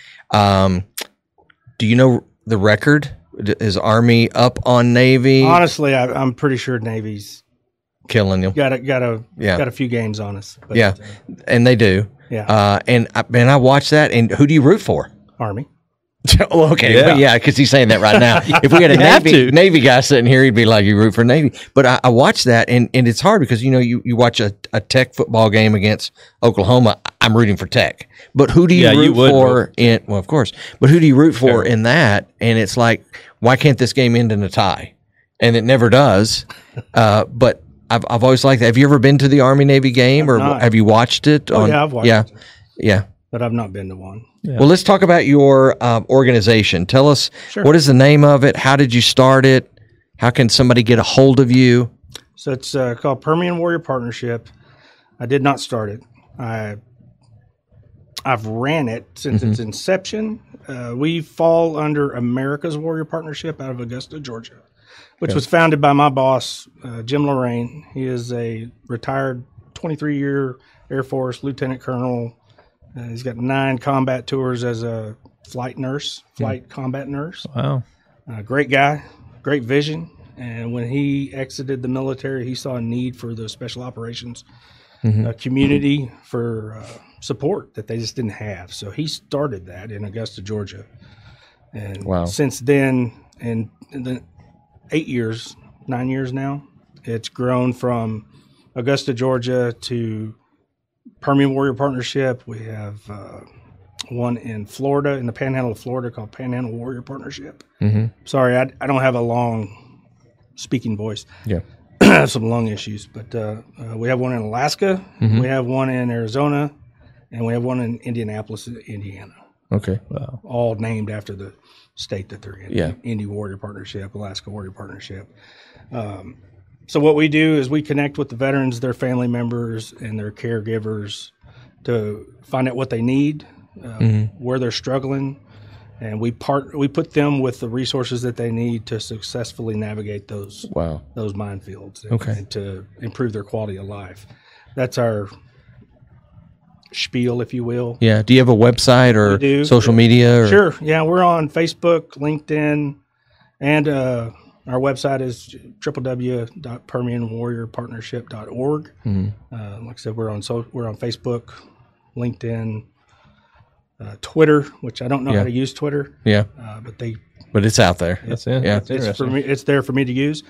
Speaker 2: Do you know the record? Is Army up on Navy?
Speaker 4: Honestly, I'm pretty sure Navy's
Speaker 2: killing you.
Speaker 4: Got a few games on us. But,
Speaker 2: and they do.
Speaker 4: Yeah.
Speaker 2: And I watch that. And who do you root for?
Speaker 4: Army.
Speaker 2: Oh, okay,
Speaker 3: Yeah.
Speaker 2: yeah, because he's saying that right now. If we had a
Speaker 3: You have
Speaker 2: Navy
Speaker 3: to.
Speaker 2: Navy guy sitting here, he'd be like, "You root for Navy." But I watch that, and it's hard because you watch a Tech football game against Oklahoma. I'm rooting for Tech, but who do you
Speaker 3: Yeah, you
Speaker 2: root
Speaker 3: would
Speaker 2: for in? Well, of course, but who do you root for in that? And it's like, why can't this game end in a tie? And it never does. But I've always liked that. Have you ever been to the Army Navy game, or
Speaker 4: not.
Speaker 2: have you watched it?
Speaker 4: Oh, yeah, I've watched it.
Speaker 2: Yeah.
Speaker 4: But I've not been to one.
Speaker 2: Well, let's talk about your organization. Tell us,
Speaker 4: Sure.
Speaker 2: what is the name of it? How did you start it? How can somebody get a hold of you?
Speaker 4: So it's called Permian Warrior Partnership. I did not start it. I've ran it since its inception. We fall under America's Warrior Partnership out of Augusta, Georgia, which was founded by my boss, Jim Lorraine. He is a retired 23-year Air Force lieutenant colonel. He's got 9 combat tours as a flight combat nurse.
Speaker 3: Wow.
Speaker 4: Great guy, great vision. And when he exited the military, he saw a need for the special operations community for support that they just didn't have. So he started that in Augusta, Georgia. And since then, in the 9 years now, it's grown from Augusta, Georgia to Permian Warrior Partnership. We have one in Florida, in the Panhandle of Florida, called Panhandle Warrior Partnership. Sorry, I don't have a long speaking voice.
Speaker 2: Yeah.
Speaker 4: I have some lung issues, but we have one in Alaska, we have one in Arizona, and we have one in Indianapolis, Indiana.
Speaker 2: Okay.
Speaker 3: Wow.
Speaker 4: All named after the state that they're in.
Speaker 2: Yeah.
Speaker 4: Indy Warrior Partnership, Alaska Warrior Partnership. So what we do is we connect with the veterans, their family members, and their caregivers to find out what they need, where they're struggling, and we put them with the resources that they need to successfully navigate those minefields and to improve their quality of life. That's our spiel, if you will.
Speaker 2: Yeah. Do you have a website or social media? Or?
Speaker 4: Sure. Yeah, we're on Facebook, LinkedIn, and our website is www.permianwarriorpartnership.org. Like I said, we're on Facebook, LinkedIn, Twitter, which I don't know how to use Twitter.
Speaker 2: Yeah. But it's out there.
Speaker 3: That's it.
Speaker 2: Yeah.
Speaker 3: That's interesting.
Speaker 4: It's there for me to use.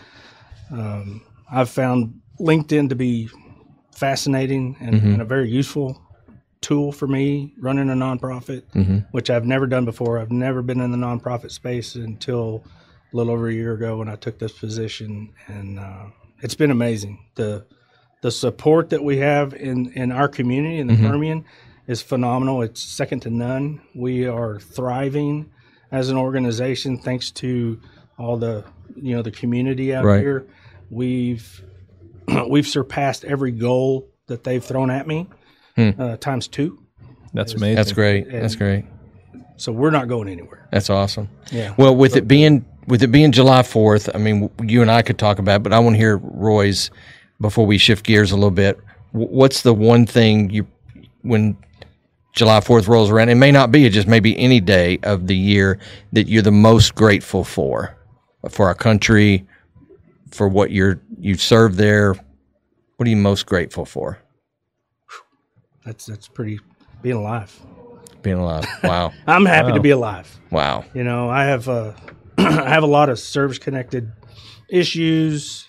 Speaker 4: I've found LinkedIn to be fascinating and a very useful tool for me running a nonprofit, which I've never done before. I've never been in the nonprofit space until a little over a year ago when I took this position, and it's been amazing. The support that we have in our community in the Permian is phenomenal. It's second to none. We are thriving as an organization thanks to all the the community out here. We've surpassed every goal that they've thrown at me times 2.
Speaker 3: That's amazing.
Speaker 2: That's great. That's great.
Speaker 4: So we're not going anywhere.
Speaker 2: That's awesome.
Speaker 4: Yeah.
Speaker 2: Well, with it being July 4th, I mean, you and I could talk about it, but I want to hear Roy's before we shift gears a little bit. What's the one thing when July 4th rolls around, it may not be, it just may be any day of the year that you're the most grateful for our country, for what you served there? What are you most grateful for?
Speaker 4: That's pretty, being alive.
Speaker 2: Being alive. Wow.
Speaker 4: I'm happy to be alive.
Speaker 2: Wow.
Speaker 4: I have I have a lot of service-connected issues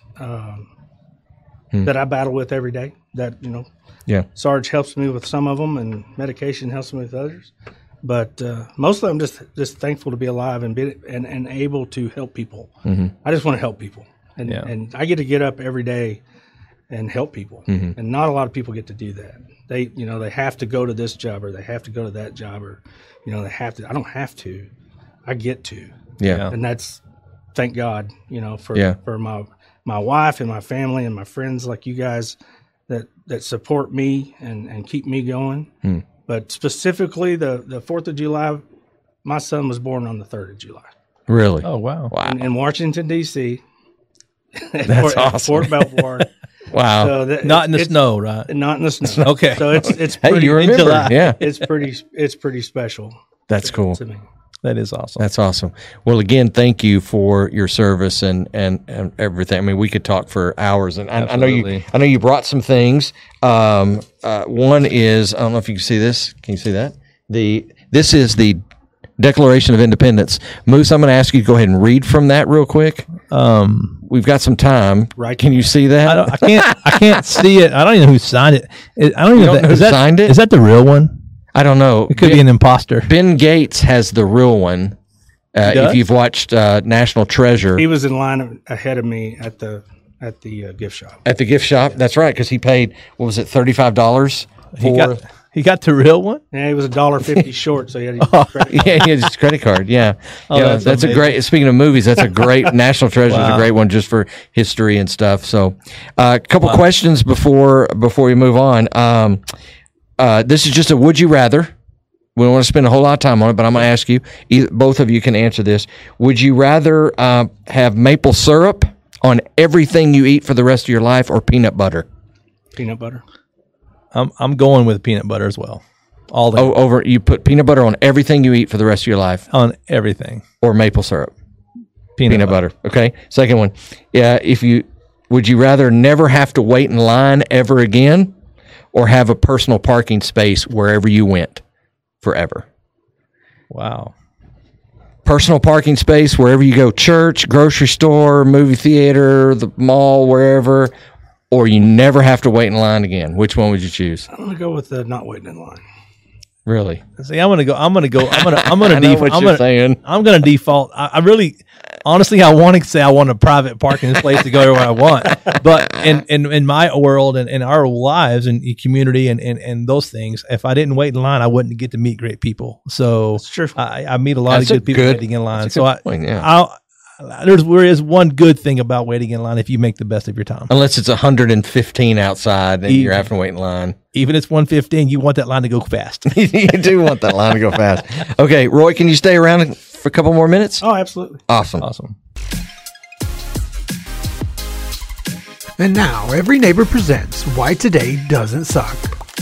Speaker 4: that I battle with every day. That
Speaker 2: Yeah.
Speaker 4: Sarge helps me with some of them, and medication helps me with others. But mostly, I'm just thankful to be alive and able to help people. I just want to help people, and I get to get up every day and help people. And not a lot of people get to do that. They have to go to this job, or they have to go to that job, or they have to. I don't have to. I get to.
Speaker 2: Yeah.
Speaker 4: And that's, thank God, for my wife and my family and my friends like you guys that support me and keep me going. But specifically the 4th of July, my son was born on the 3rd of July.
Speaker 2: Really?
Speaker 3: Oh, wow.
Speaker 2: Wow.
Speaker 4: In Washington, D.C.
Speaker 2: That's awesome.
Speaker 4: Fort Belvoir.
Speaker 2: Wow.
Speaker 4: So
Speaker 3: Not in the snow, right?
Speaker 4: Not in the snow.
Speaker 3: Okay.
Speaker 4: So it's
Speaker 2: Hey,
Speaker 4: pretty,
Speaker 2: you remember?
Speaker 3: July.
Speaker 2: Yeah.
Speaker 4: it's pretty special
Speaker 2: That's cool.
Speaker 4: to me.
Speaker 3: That is awesome.
Speaker 2: That's awesome. Well, again, thank you for your service and everything. I mean, we could talk for hours, and I know you brought some things. One is, I don't know if you can see this. Can you see that? This is the Declaration of Independence. Moose, I'm going to ask you to go ahead and read from that real quick. We've got some time.
Speaker 4: Right.
Speaker 2: Can you see that?
Speaker 3: I can't see it. I don't even know who signed it. I don't even
Speaker 2: don't know who signed it?
Speaker 3: Is that the real one?
Speaker 2: I don't know.
Speaker 3: It could be an imposter.
Speaker 2: Ben Gates has the real one. If you've watched National Treasure.
Speaker 4: He was in line ahead of me at the gift shop.
Speaker 2: At the gift shop. That's right, because he paid, what was it, $35 for...
Speaker 3: He got the real one?
Speaker 4: Yeah, he was $1.50 short, so he had his credit card.
Speaker 2: Yeah, he had his credit card. Yeah, that's
Speaker 3: amazing.
Speaker 2: a great. Speaking of movies, that's a great National Treasure is a great one just for history and stuff. So, a couple questions before we move on. This is just a would you rather. We don't want to spend a whole lot of time on it, but I'm going to ask you. Both of you can answer this. Would you rather have maple syrup on everything you eat for the rest of your life, or peanut butter?
Speaker 4: Peanut butter.
Speaker 3: I'm going with peanut butter as well. All day.
Speaker 2: Over you put peanut butter on everything you eat for the rest of your life,
Speaker 3: On everything.
Speaker 2: or maple syrup?
Speaker 3: Peanut butter.
Speaker 2: Okay. Second one. Yeah. Would you rather never have to wait in line ever again, or have a personal parking space wherever you went forever?
Speaker 3: Wow.
Speaker 2: Personal parking space wherever you go, church, grocery store, movie theater, the mall, wherever, or you never have to wait in line again. Which one would you choose?
Speaker 4: I'm going to go with the not waiting in line.
Speaker 2: Really?
Speaker 3: See, I'm gonna
Speaker 2: I know what you're saying.
Speaker 3: I'm gonna default. I really, honestly, I want to say I want a private parking place to go where I want. But in my world and in our lives and community and those things, if I didn't wait in line, I wouldn't get to meet great people. So
Speaker 4: That's true.
Speaker 3: I meet a lot
Speaker 2: That's
Speaker 3: of
Speaker 2: a
Speaker 3: good people
Speaker 2: good-
Speaker 3: waiting in line.
Speaker 2: that's a
Speaker 3: So
Speaker 2: good point, yeah.
Speaker 3: there is one good thing about waiting in line if you make the best of your time.
Speaker 2: Unless it's 115 outside and you're having to wait in line.
Speaker 3: Even if it's 1:15, you want that line to go fast.
Speaker 2: You do want that line to go fast. Okay, Roy, can you stay around for a couple more minutes?
Speaker 4: Oh, absolutely.
Speaker 2: Awesome.
Speaker 3: Awesome.
Speaker 1: And now, Every Neighbor presents Why Today Doesn't Suck.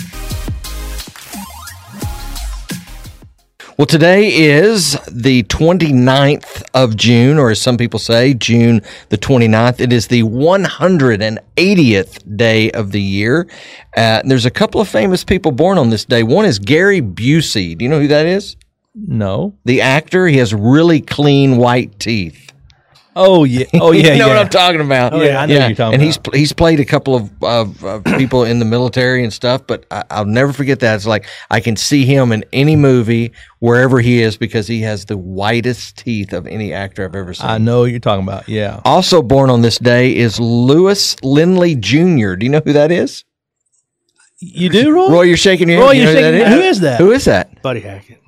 Speaker 2: Well, today is the 29th of June, or as some people say, June the 29th. It is the 180th day of the year. There's a couple of famous people born on this day. One is Gary Busey. Do you know who that is?
Speaker 3: No.
Speaker 2: The actor. He has really clean white teeth.
Speaker 3: Oh yeah. Oh yeah.
Speaker 2: You know
Speaker 3: yeah.
Speaker 2: what I'm talking about?
Speaker 3: Oh, yeah, I know what you're talking
Speaker 2: and
Speaker 3: about.
Speaker 2: he's played a couple of people in the military and stuff, but I'll never forget that. It's like I can see him in any movie wherever he is because he has the whitest teeth of any actor I've ever seen.
Speaker 3: I know what you're talking about. Yeah.
Speaker 2: Also born on this day is Lewis Lindley Jr. Do you know who that is?
Speaker 3: You do, Roy?
Speaker 2: Roy, you're shaking your head.
Speaker 3: Roy,
Speaker 2: You know
Speaker 3: you're shaking
Speaker 2: who
Speaker 3: your
Speaker 2: that
Speaker 3: head. Who is that?
Speaker 2: Who is that?
Speaker 4: Buddy Hackett.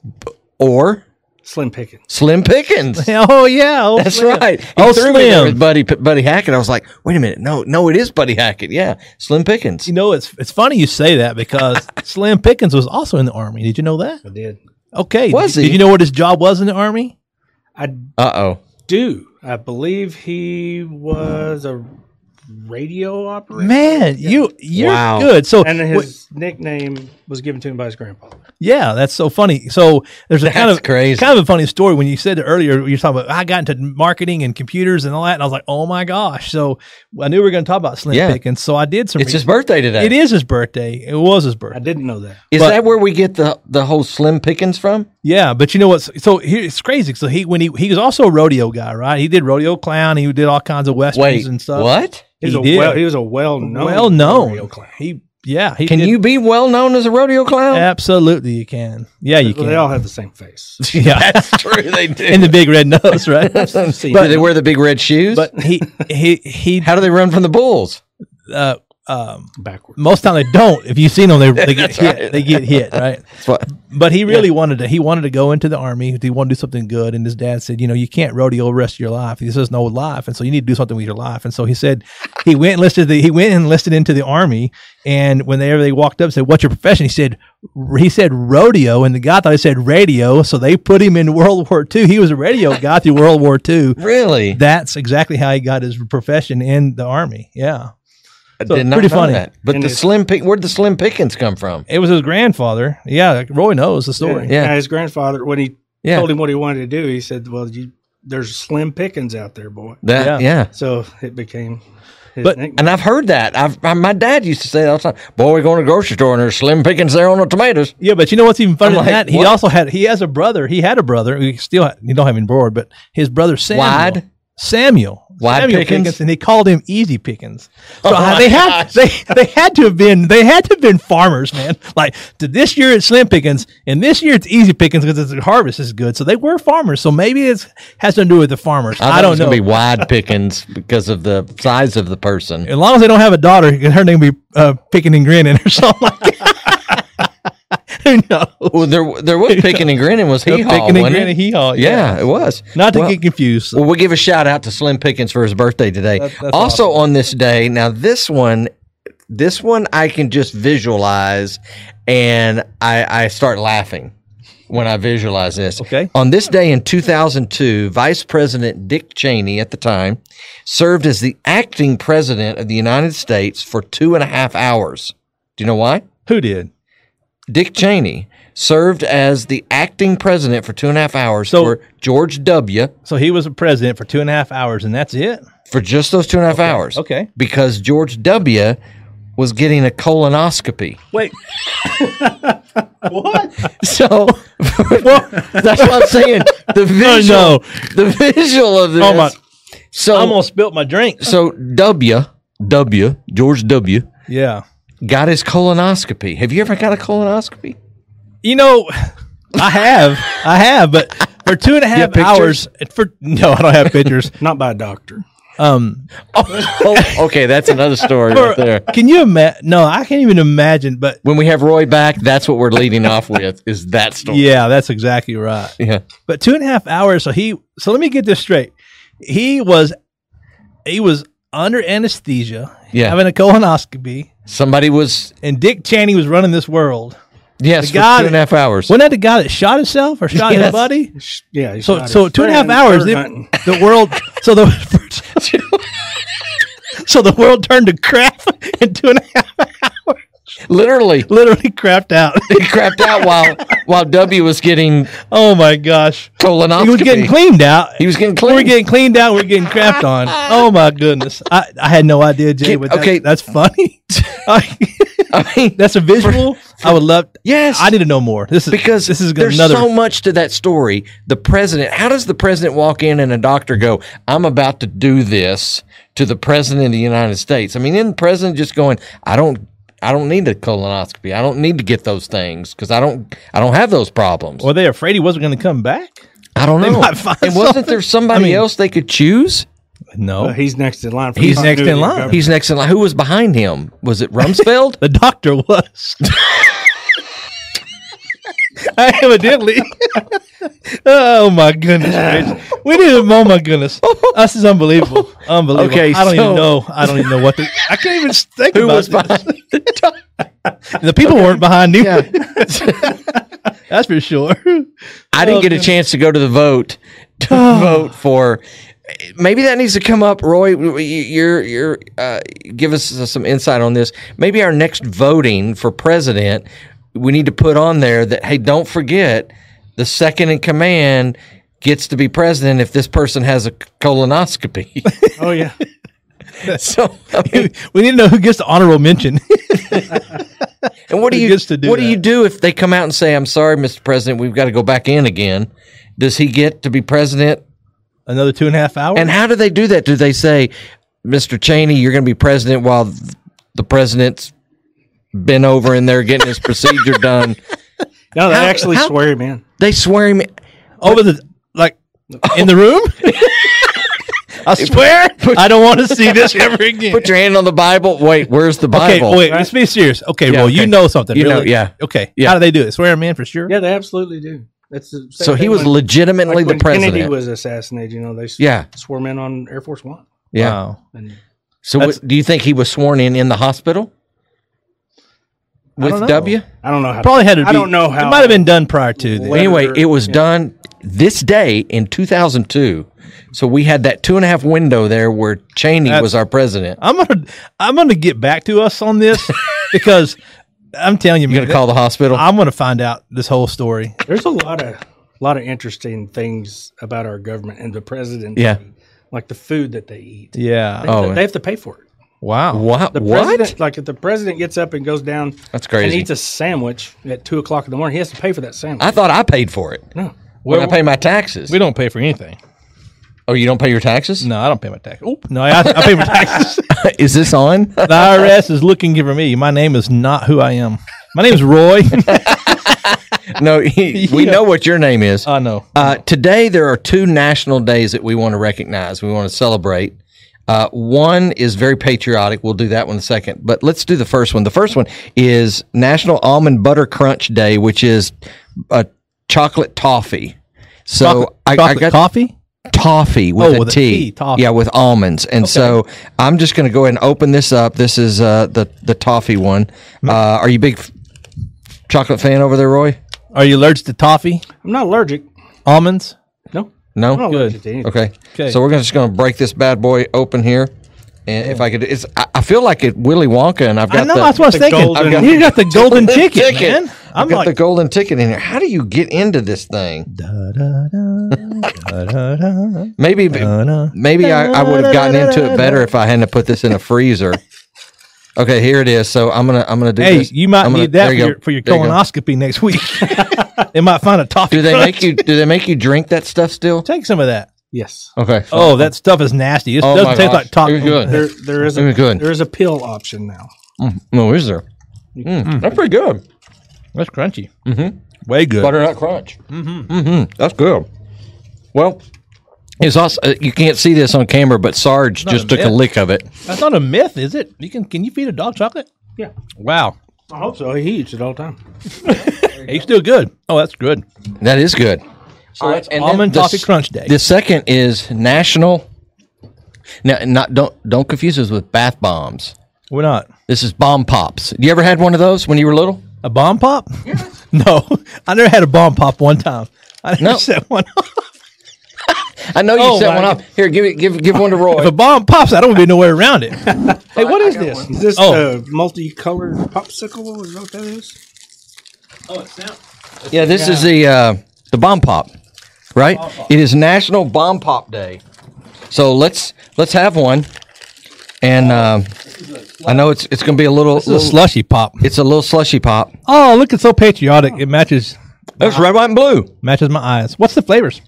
Speaker 2: Or
Speaker 4: Slim Pickens.
Speaker 2: Slim Pickens.
Speaker 3: Oh yeah. Oh,
Speaker 2: That's
Speaker 3: Slim.
Speaker 2: right. He
Speaker 3: Oh,
Speaker 2: threw me there
Speaker 3: Slim.
Speaker 2: with Buddy Hackett. I was like, wait a minute. No, it is Buddy Hackett. Yeah, Slim Pickens.
Speaker 3: You know, it's funny you say that because Slim Pickens was also in the Army. Did you know that?
Speaker 4: I did.
Speaker 3: Okay.
Speaker 2: Was
Speaker 3: Did
Speaker 2: he?
Speaker 3: you know what his job was in the Army?
Speaker 4: I
Speaker 2: Uh-oh.
Speaker 4: do. I believe he was a radio operator.
Speaker 3: Man, you're
Speaker 2: Wow.
Speaker 3: good. So
Speaker 4: And his nickname was given to him by his grandfather.
Speaker 3: yeah, that's so funny. So there's a kind
Speaker 2: That's
Speaker 3: of
Speaker 2: crazy.
Speaker 3: kind of a funny story when you said it earlier. You're talking about I got into marketing and computers and all that, and I was like, oh my gosh. So I knew we were going to talk about Slim
Speaker 2: Yeah.
Speaker 3: Pickens. So I did some.
Speaker 2: It's his birthday today.
Speaker 3: It is his birthday. It was his
Speaker 4: I
Speaker 3: birthday.
Speaker 4: didn't know that.
Speaker 2: Is
Speaker 3: But-
Speaker 2: that where we get the whole Slim Pickens from?
Speaker 3: Yeah, but you know what? So here it's crazy. So he was also a rodeo guy, right? He did rodeo clown. He did all kinds of westerns
Speaker 2: Wait,
Speaker 3: and stuff.
Speaker 2: what?
Speaker 4: He
Speaker 3: He did.
Speaker 4: was a well-known.
Speaker 3: Well known.
Speaker 4: radio clown.
Speaker 3: He
Speaker 2: Can
Speaker 3: did-
Speaker 2: you be well known as a rodeo clown?
Speaker 3: Absolutely, you can. Yeah, you
Speaker 4: Well,
Speaker 3: can.
Speaker 4: they all have the same face.
Speaker 3: Yeah,
Speaker 2: That's true. They do.
Speaker 3: and the big red nose, right?
Speaker 2: Do they wear the big red shoes?
Speaker 3: But he
Speaker 2: how do they run from the bulls?
Speaker 4: Backwards.
Speaker 3: most time they don't. If you've seen them, they get
Speaker 2: That's
Speaker 3: hit.
Speaker 2: right.
Speaker 3: They get hit, right?
Speaker 2: That's what.
Speaker 3: But he really wanted to go into the Army. He wanted to do something good. And his dad said, you can't rodeo the rest of your life. He says no life. And so you need to do something with your life. And so he said he went and enlisted into the Army. And whenever they walked up and said, what's your profession? He said rodeo. And the guy thought he said radio. So they put him in World War II. He was a radio guy through World War II.
Speaker 2: Really?
Speaker 3: That's exactly how he got his profession in the Army. Yeah.
Speaker 2: I
Speaker 3: So,
Speaker 2: did not
Speaker 3: pretty
Speaker 2: know
Speaker 3: funny.
Speaker 2: that. But
Speaker 4: And
Speaker 2: where'd the Slim Pickens come from?
Speaker 3: It was his grandfather. Yeah. Roy knows the story.
Speaker 2: Yeah.
Speaker 4: His grandfather, when he
Speaker 2: Yeah.
Speaker 4: told him what he wanted to do, he said, well, there's Slim Pickens out there, boy.
Speaker 2: That,
Speaker 3: Yeah.
Speaker 2: yeah.
Speaker 4: So it became nickname.
Speaker 2: And I've heard that. My dad used to say that all the time. Boy, we're going to the grocery store and there's slim pickings there on the tomatoes.
Speaker 3: Yeah, but you know what's even funnier
Speaker 2: I'm
Speaker 3: than
Speaker 2: like,
Speaker 3: that? He
Speaker 2: what?
Speaker 3: also had a brother. He had a brother. He don't have him board, but his brother Samuel.
Speaker 2: Wide?
Speaker 3: Samuel
Speaker 2: Pickens?
Speaker 3: Pickens, and they called him Easy Pickens. So
Speaker 2: Oh my
Speaker 3: they had to have been farmers, man. Like this year it's Slim Pickens, and this year it's Easy Pickens because the harvest is good. So they were farmers. So maybe it has something to do with the farmers. I don't know.
Speaker 2: It's going to be wide pickings because of the size of the person.
Speaker 3: As long as they don't have a daughter, her name will be Picking and Grinning or something like that. Who knows?
Speaker 2: Well, there was picking and grinning. Was he haw?
Speaker 3: Picking and Grinning, hee haw.
Speaker 2: Yeah, it was.
Speaker 3: Not to get confused.
Speaker 2: Well, we'll give a shout out to Slim Pickens for his birthday today.
Speaker 3: That's
Speaker 2: also
Speaker 3: awesome.
Speaker 2: on this day, now this one I can just visualize, and I start laughing when I visualize this.
Speaker 3: Okay.
Speaker 2: On this day in 2002, Vice President Dick Cheney at the time served as the acting president of the United States for 2.5 hours. Do you know why?
Speaker 3: Who did?
Speaker 2: Dick Cheney served as the acting president for 2.5 hours
Speaker 3: So-
Speaker 2: for George W.
Speaker 3: So he was a president for 2.5 hours, and that's it.
Speaker 2: for just those 2.5 hours.
Speaker 3: Okay.
Speaker 2: Because George W. was getting a colonoscopy.
Speaker 3: Wait. What?
Speaker 2: So that's what I'm saying. The visual, the visual of this.
Speaker 3: Oh my!
Speaker 2: So
Speaker 3: I almost spilt my drink.
Speaker 2: so George W.
Speaker 3: Yeah.
Speaker 2: got his colonoscopy. Have you ever got a colonoscopy?
Speaker 3: You know, I have, but for 2.5
Speaker 2: have pictures?
Speaker 3: hours. No, I don't have pictures.
Speaker 4: Not by a doctor.
Speaker 2: Oh, okay, that's another story right there.
Speaker 3: Can you imagine? No, I can't even imagine. But
Speaker 2: When we have Roy back, that's what we're leading off with, is that story.
Speaker 3: yeah, that's exactly right.
Speaker 2: Yeah.
Speaker 3: But 2.5 hours. So let me get this straight. He was under anesthesia,
Speaker 2: Yeah.
Speaker 3: having a colonoscopy,
Speaker 2: Somebody was,
Speaker 3: and Dick Cheney was running this world.
Speaker 2: yes, for
Speaker 3: guy-
Speaker 2: 2.5 hours.
Speaker 3: Wasn't that the guy that shot himself or shot his
Speaker 2: Yes.
Speaker 3: buddy?
Speaker 4: Yeah. he's
Speaker 3: So
Speaker 4: not
Speaker 3: so
Speaker 4: his
Speaker 3: 2.5
Speaker 4: friend,
Speaker 3: hours.
Speaker 4: bird hunting.
Speaker 3: The world. So the world turned to crap in 2.5 hours.
Speaker 2: Literally.
Speaker 3: Literally crapped out.
Speaker 2: He crapped out while W was getting
Speaker 3: Oh my gosh.
Speaker 2: colonoscopy.
Speaker 3: He was getting cleaned out.
Speaker 2: He was getting
Speaker 3: We were
Speaker 2: clean.
Speaker 3: getting cleaned out. We are getting crapped on. Oh my goodness. I had no idea, Jay. But
Speaker 2: Okay.
Speaker 3: that's funny.
Speaker 2: I mean,
Speaker 3: That's a visual. I would love.
Speaker 2: yes.
Speaker 3: I need to know more. This is
Speaker 2: there's
Speaker 3: another.
Speaker 2: so much to that story. The president, how does the president walk in and a doctor go, I'm about to do this to the president of the United States? I mean, isn't the president just going, I don't need a colonoscopy. I don't need to get those things because I don't have those problems.
Speaker 3: Were they afraid he wasn't going to come back?
Speaker 2: I don't
Speaker 3: They
Speaker 2: know.
Speaker 3: might find
Speaker 2: And wasn't
Speaker 3: something.
Speaker 2: there somebody
Speaker 3: I mean-
Speaker 2: else they could choose?
Speaker 3: No.
Speaker 4: He's next in line. For
Speaker 3: He's next in
Speaker 4: continuity of
Speaker 3: line.
Speaker 4: government.
Speaker 2: He's next in line. Who was behind him? Was it Rumsfeld?
Speaker 3: The doctor was. Evidently. Oh my goodness gracious. We didn't. Oh my goodness. This is unbelievable. Unbelievable.
Speaker 2: Okay,
Speaker 3: I don't
Speaker 2: so-
Speaker 3: even know. I don't even know what to. I can't even think
Speaker 2: Who
Speaker 3: about
Speaker 2: was
Speaker 3: this.
Speaker 2: behind the doctor?
Speaker 3: The people weren't behind him.
Speaker 2: Yeah.
Speaker 3: That's for sure.
Speaker 2: I didn't
Speaker 3: Oh,
Speaker 2: get a
Speaker 3: goodness.
Speaker 2: chance to go to the vote vote for. Maybe that needs to come up, Roy. You're give us some insight on this. Maybe our next voting for president, we need to put on there that, hey, don't forget the second in command gets to be president if this person has a colonoscopy.
Speaker 4: Oh yeah.
Speaker 2: So, I mean,
Speaker 3: We need to know who gets the honorable mention.
Speaker 2: and what do
Speaker 3: Who
Speaker 2: you
Speaker 3: gets to do
Speaker 2: what do
Speaker 3: that?
Speaker 2: you do if they come out and say, "I'm sorry, Mr. President, we've got to go back in again"? Does he get to be president?
Speaker 3: Another 2.5 hours.
Speaker 2: And how do they do that? Do they say, Mr. Cheney, you're going to be president while the president's been over in there getting his procedure done?
Speaker 4: No, they
Speaker 2: How-
Speaker 4: actually
Speaker 2: how-
Speaker 4: swear him in.
Speaker 2: They swear him.
Speaker 3: Over the in the room. I swear, I don't want to see this ever again.
Speaker 2: Put your hand on the Bible. Wait, where's the
Speaker 3: Okay,
Speaker 2: Bible?
Speaker 3: wait. Let's be serious. Okay,
Speaker 2: Yeah,
Speaker 3: well,
Speaker 2: okay.
Speaker 3: you know something.
Speaker 2: You know,
Speaker 3: really?
Speaker 2: yeah.
Speaker 3: Okay.
Speaker 2: Yeah.
Speaker 3: How do they do it? Swear him in for sure.
Speaker 4: Yeah, they absolutely do. That's the same
Speaker 2: So he
Speaker 4: thing
Speaker 2: was
Speaker 4: when-
Speaker 2: legitimately
Speaker 4: like
Speaker 2: the
Speaker 4: when
Speaker 2: president.
Speaker 4: Kennedy was assassinated. You know, they
Speaker 2: Yeah.
Speaker 4: swore him in on Air Force One.
Speaker 2: Yeah.
Speaker 3: Wow.
Speaker 4: And
Speaker 2: So do you think he was sworn in the hospital with
Speaker 3: don't know.
Speaker 2: W?
Speaker 4: I don't know how.
Speaker 3: Probably had to be.
Speaker 4: I don't know how.
Speaker 3: It might have been done prior to this.
Speaker 4: Well,
Speaker 2: Anyway, it was
Speaker 4: Yeah.
Speaker 2: done this day in 2002. So we had that 2.5 window there where Cheney was our president.
Speaker 3: I'm gonna get back to us on this because I'm telling you,
Speaker 2: You
Speaker 3: man,
Speaker 2: gonna call the hospital?
Speaker 3: I'm gonna find out this whole story.
Speaker 4: There's a lot of interesting things about our government and the president.
Speaker 2: Yeah.
Speaker 4: like the food that they eat.
Speaker 3: Yeah.
Speaker 2: Oh,
Speaker 4: They have to pay for it.
Speaker 3: Wow.
Speaker 2: What?
Speaker 4: The president, like if the president gets up and goes down,
Speaker 2: That's crazy.
Speaker 4: and eats a sandwich at 2:00 in the morning, he has to pay for that sandwich.
Speaker 2: I thought I paid for it.
Speaker 4: No,
Speaker 2: When I pay my taxes.
Speaker 3: We don't pay for anything.
Speaker 2: Oh, you don't pay your taxes?
Speaker 3: No, I don't pay my taxes. Oop. No, I pay my taxes.
Speaker 2: Is this on?
Speaker 3: The IRS is looking for me. My name is not who I am. My name is Roy.
Speaker 2: No, we know what your name is.
Speaker 3: I know.
Speaker 2: Today, there are 2 national days that we want to recognize. We want to celebrate. One is very patriotic. We'll do that one in a second. But let's do the first one. The first one is National Almond Butter Crunch Day, which is a chocolate toffee. So I got
Speaker 3: coffee?
Speaker 2: toffee with
Speaker 3: with
Speaker 2: a
Speaker 3: a
Speaker 2: T.
Speaker 3: T, toffee.
Speaker 2: Yeah, with almonds. And so I'm just going to go ahead and open this up. This is the toffee one. Are you a big chocolate fan over there, Roy?
Speaker 3: Are you allergic to toffee?
Speaker 4: I'm not allergic.
Speaker 3: Almonds?
Speaker 4: No,
Speaker 2: No?
Speaker 4: I'm not
Speaker 3: Good.
Speaker 4: allergic to anything.
Speaker 2: Okay. So we're just going to break this bad boy open here. And if I could, I feel like it Willy Wonka, and I've got
Speaker 3: I know, that's what I was thinking.
Speaker 4: golden-
Speaker 3: You got the golden ticket, man.
Speaker 2: I've got the golden ticket in here. How do you get into this thing? Maybe I would have gotten into it better if I hadn't put this in a freezer. Okay, here it is. So I'm gonna do
Speaker 3: Hey,
Speaker 2: this.
Speaker 3: you might need that for your
Speaker 2: There you go.
Speaker 3: colonoscopy next week. They might find a toffee.
Speaker 2: Do they
Speaker 3: crunch.
Speaker 2: make you drink that stuff still?
Speaker 3: Take some of that?
Speaker 4: Yes,
Speaker 2: Okay.
Speaker 3: Oh, that stuff is nasty. It
Speaker 2: Oh
Speaker 3: doesn't
Speaker 2: my
Speaker 3: taste
Speaker 2: gosh.
Speaker 3: like toffee.
Speaker 2: It was good.
Speaker 4: there is
Speaker 2: It was good.
Speaker 4: there is a pill option now.
Speaker 2: No, is there? That's pretty good.
Speaker 3: That's crunchy. Mm-hmm. Way good.
Speaker 2: Butternut crunch. Mm-hmm. That's good. Well, it's also you can't see this on camera, but Sarge
Speaker 3: not
Speaker 2: just
Speaker 3: a
Speaker 2: took a
Speaker 3: myth.
Speaker 2: lick of it.
Speaker 3: That's not a myth, is it? Can you feed a dog chocolate?
Speaker 4: Yeah,
Speaker 3: Wow.
Speaker 4: I hope so. He eats it all the time.
Speaker 3: He's still good. Oh, that's good.
Speaker 2: That is good.
Speaker 3: So that's
Speaker 2: and then
Speaker 3: Almond
Speaker 2: the
Speaker 3: Toffee
Speaker 2: s-
Speaker 3: Crunch Day.
Speaker 2: The second is National. Now, don't confuse this with bath bombs.
Speaker 3: We're not.
Speaker 2: This is bomb pops. You ever had one of those when you were little?
Speaker 3: A bomb pop? No. I never had a bomb pop one time. I never
Speaker 2: No.
Speaker 3: set one off.
Speaker 2: I know you
Speaker 3: Oh,
Speaker 2: set
Speaker 3: my
Speaker 2: one off. Here, give one to Roy.
Speaker 3: If a bomb pops, I don't even know where around it. Hey, what is this?
Speaker 4: Is this
Speaker 3: Oh.
Speaker 4: a multicolored popsicle? Is that what that is?
Speaker 3: Oh, it sounds.
Speaker 2: Yeah, this is the bomb pop, right? It is National Bomb Pop Day, so let's have one. And I know it's going to be a little.
Speaker 3: This is a slushy pop.
Speaker 2: It's a little slushy pop.
Speaker 3: Oh, look, it's so patriotic. It matches
Speaker 2: That's red, white, and blue.
Speaker 3: my eyes. What's the flavors?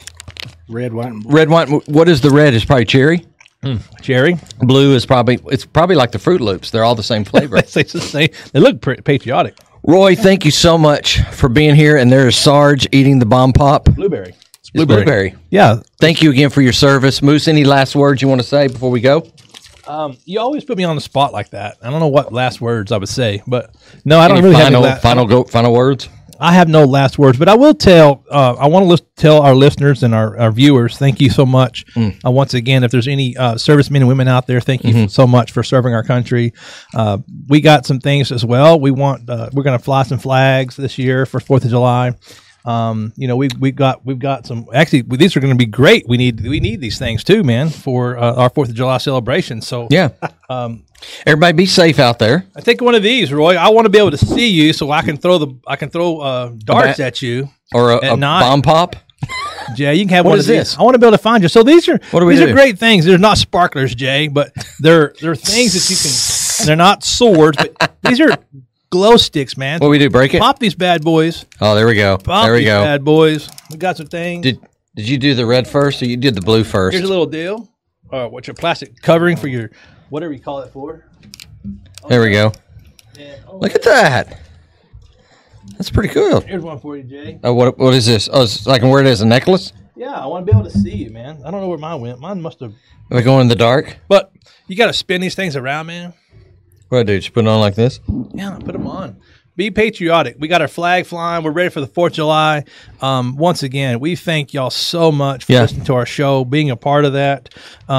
Speaker 4: Red, white, and blue.
Speaker 2: Red, white. What is the red? Is probably cherry.
Speaker 3: Cherry.
Speaker 2: Blue is probably like the Fruit Loops. They're all the same flavor.
Speaker 3: It's the same. They look patriotic.
Speaker 2: Roy, thank you so much for being here. And there's Sarge eating the bomb pop.
Speaker 3: Blueberry.
Speaker 2: It's blueberry.
Speaker 3: Yeah.
Speaker 2: Thank you again for your service. Moose, any last words you want to say before we go?
Speaker 3: You always put me on the spot like that. I don't know what last words I would say, but no, I don't really have any
Speaker 2: final words.
Speaker 3: I have no last words, but I will tell. I want to tell our listeners and our viewers, thank you so much. Once again, if there's any servicemen and women out there, thank you so much for serving our country. We got some things as well. We're going to fly some flags this year for 4th of July. We've got some. Actually, these are going to be great. We need these things too, man, for our 4th of July celebration. So
Speaker 2: Yeah. Everybody be safe out there.
Speaker 3: I take one of these, Roy. I want to be able to see you, so I can throw darts at you
Speaker 2: Or
Speaker 3: at
Speaker 2: a
Speaker 3: night.
Speaker 2: bomb pop.
Speaker 3: Jay, you can have
Speaker 2: What
Speaker 3: one
Speaker 2: is
Speaker 3: of these.
Speaker 2: this?
Speaker 3: I want to be able to find you. So these are
Speaker 2: What do we
Speaker 3: these
Speaker 2: do?
Speaker 3: are great things. They're not sparklers, Jay, but they're things that you can. They're not swords, but these are glow sticks, man.
Speaker 2: What do we do? Break it?
Speaker 3: Pop these bad boys.
Speaker 2: Oh, there we go.
Speaker 3: Pop
Speaker 2: There we
Speaker 3: these
Speaker 2: go.
Speaker 3: bad boys. We got some things.
Speaker 2: Did you do the red first, or you did the blue first?
Speaker 3: Here's a little deal. What's your plastic covering for your whatever you call it for?
Speaker 2: There we go.
Speaker 3: And,
Speaker 2: Look at that. That's pretty cool.
Speaker 3: here's one for you, Jay.
Speaker 2: Oh, what is this? Oh, it's, I can wear it as a necklace?
Speaker 3: Yeah, I want to be able to see you, man. I don't know where mine went. Mine must have.
Speaker 2: Am I going in the dark?
Speaker 3: But you got to spin these things around, man.
Speaker 2: What do I do? Just put it on like this?
Speaker 3: Yeah, put them on. Be patriotic. We got our flag flying. We're ready for the 4th of July. Once again, we thank y'all so much for listening to our show, being a part of that.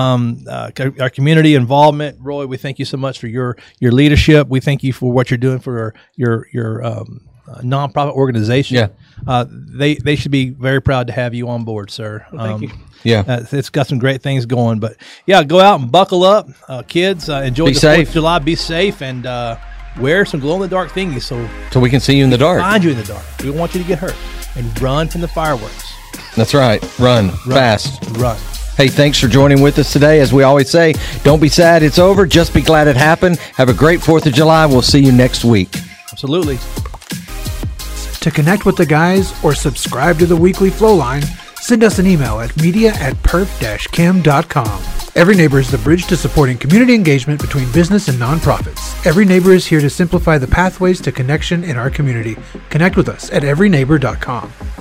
Speaker 3: Our community involvement. Roy, we thank you so much for your leadership. We thank you for what you're doing for your nonprofit organization.
Speaker 2: Yeah.
Speaker 3: They should be very proud to have you on board, sir.
Speaker 4: Thank you.
Speaker 2: Yeah.
Speaker 3: It's got some great things going. But, yeah, go out and buckle up. Kids, enjoy
Speaker 2: Be
Speaker 3: the 4th
Speaker 2: safe.
Speaker 3: of July. Be safe and wear some glow-in-the-dark thingies so
Speaker 2: We can see you in the dark.
Speaker 3: find you in the dark. We don't want you to get hurt. And run from the fireworks.
Speaker 2: That's right. Run fast.
Speaker 3: Run.
Speaker 2: Hey, thanks for joining with us today. As we always say, don't be sad it's over. Just be glad it happened. Have a great 4th of July. We'll see you next week.
Speaker 3: Absolutely.
Speaker 1: To connect with the guys or subscribe to the weekly flow line, send us an email at media@perf-chem.com. Every Neighbor is the bridge to supporting community engagement between business and nonprofits. Every Neighbor is here to simplify the pathways to connection in our community. Connect with us at everyneighbor.com.